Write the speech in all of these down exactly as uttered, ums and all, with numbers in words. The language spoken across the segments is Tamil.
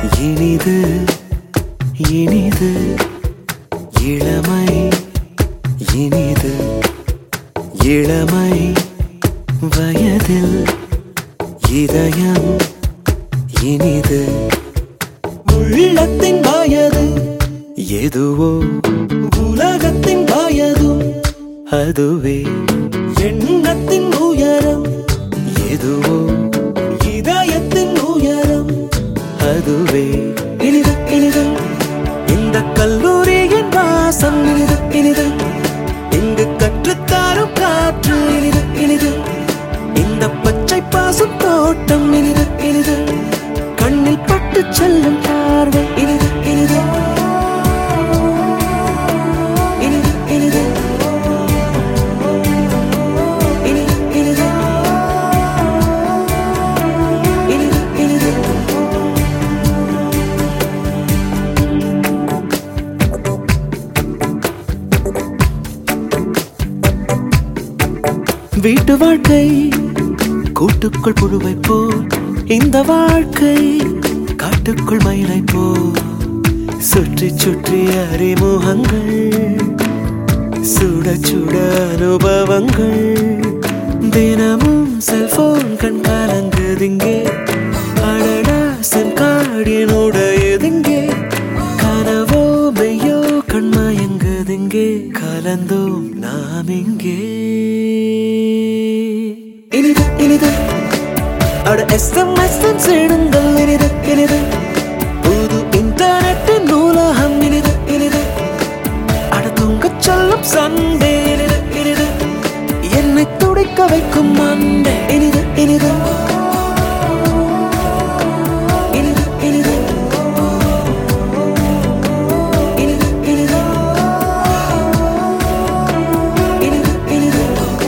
இனிது இனிது இளமை இனிது இளமை வயதில் இதயம் இனிது உள்ளத்தின் வயது எதுவோ உலகத்தின் வயதும் அதுவே எண்ணத்தின் உயரம் எதுவோ இதயத்தின் உயரம் அதுவே இனிது இனிது இந்த கல்லூரியின் வாசம் இனிது இனிது இங்கு கற்றுத்தாரும் காற்று இனிது இனிது இந்த பச்சை பாசும் தோட்டம் இனிது இனிது கண்ணில் பட்டு செல்லும் பார்வை இனிது இனிது இனிது இனிது இனிது இனிது இனிது இனிது வீட்டு வாழ்க்கை கூட்டுக்குள் புழுவை போல் இந்த வாழ்க்கை காட்டுக்குள் மயிலை போல் சுற்றி சுற்றி அறிமுகங்கள் சுட சுட அனுபவங்கள் தினமும் செல்போன் கண் கலங்குதிங்கே அடடா சென்காடியனுடையதிங்கே கனவோ மெய்யோ கண்மயங்குதிங்கே கலந்தோம் நாம் இங்கே இனிது இனிது அட எஸ்எம்எஸ் சேடுங்கள் இனிது இனிது புது இன்டர்நெட் நூலகம் இனிது இனிது அட தூங்கச் சொல்லும் சண்டே இனிது இனிது என்னை துடிக்க வைக்கும் மண்டே இனிது இனிது இனிது இனிது இனிது இனிது இனிது இனிது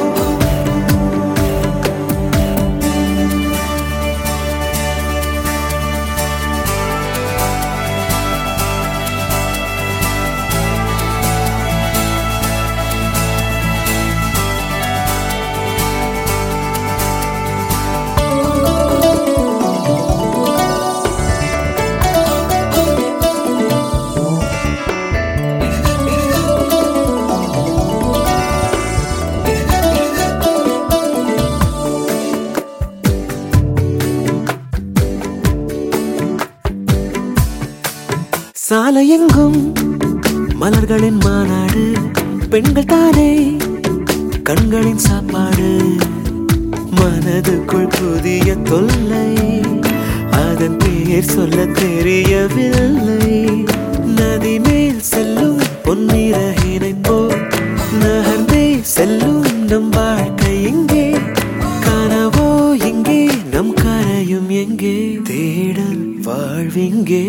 சாலையெங்கும் மலர்களின் மாநாடு பெண்கள் தானே கண்களின் சாப்பாடு மனதுக்குள் புதிய தொல்லை அதன் பெயர் சொல்ல தெரியவில்லை நதி மேல் செல்லும் பொன்னிறகினை போல் நகர்ந்தே செல்லும் நம் வாழ்க்கை எங்கே கனவோ எங்கே நம் கரையும் எங்கே தேடல் வாழ்விங்கே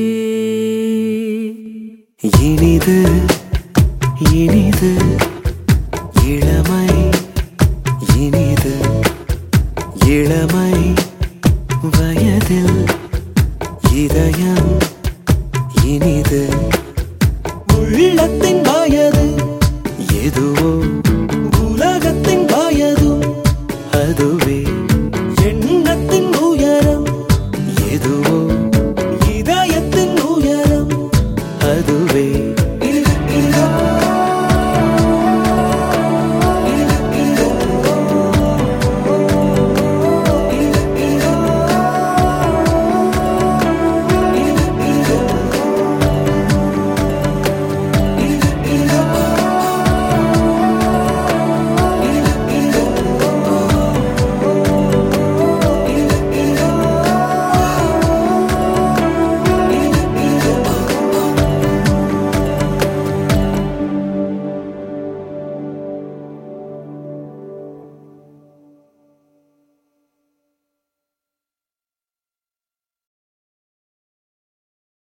இனிது இனிது இளமை இனிது இளமை வயதில் இதயம் இனிது உள்ளத்தின் வயது எதுவோ